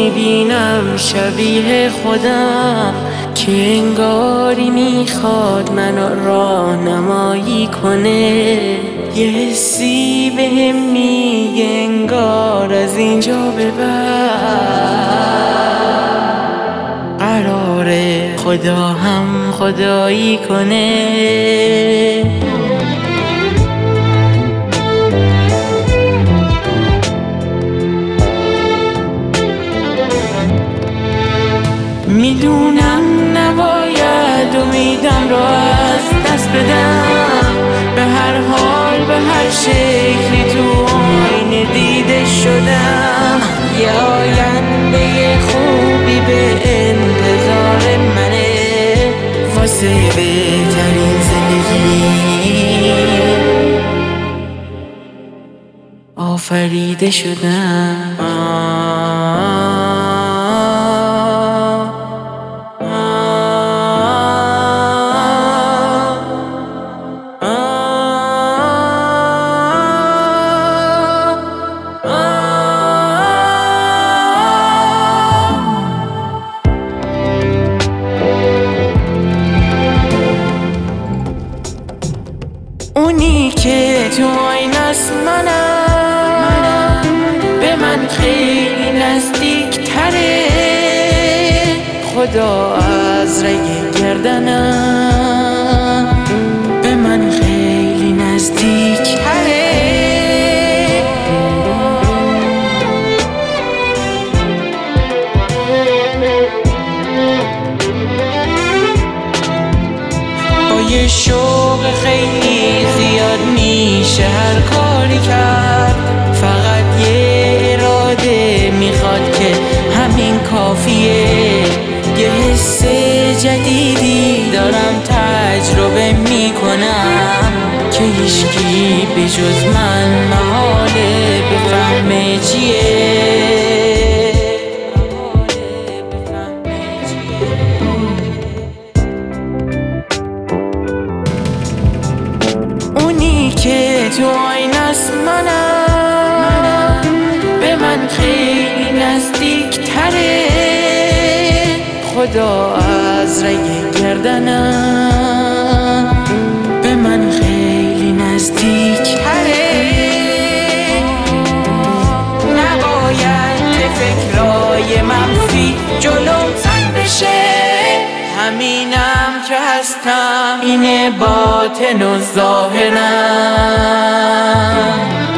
میبینم شبیه خودم که انگاری میخواد منو راهنمایی کنه. یه حسی بهم میگه انگار از اینجا به بعد قراره خدا هم خدایی کنه. میدونم نباید امیدم رو از دست بدم، به هر حال به هر شکلی تو آینه دیده شدم. یه آینده خوبی به انتظار منه، واسه بهترین زندگی آفریده شدم. اونی که تو آینه است منم، به من خیلی نزدیک تره. خدا از رگ گردنم به من خیلی نزدیک تره. با یه شوق خیلی زیاد میشه هر کاری کرد، فقط یه اراده میخواد که همین کافیه. یه حس جدیدی دارم تجربه میکنم که هیچکی به جز من محاله بفهمه چیه. اونی که تو آینه است منم، به من خیلی نزدیک تره. خدا از رگ گردنم به من خیلی نزدیک تره. نباید که فکرای منفی جلوم زن بشه، همینم که هستم اینه باطن و ظاهرم.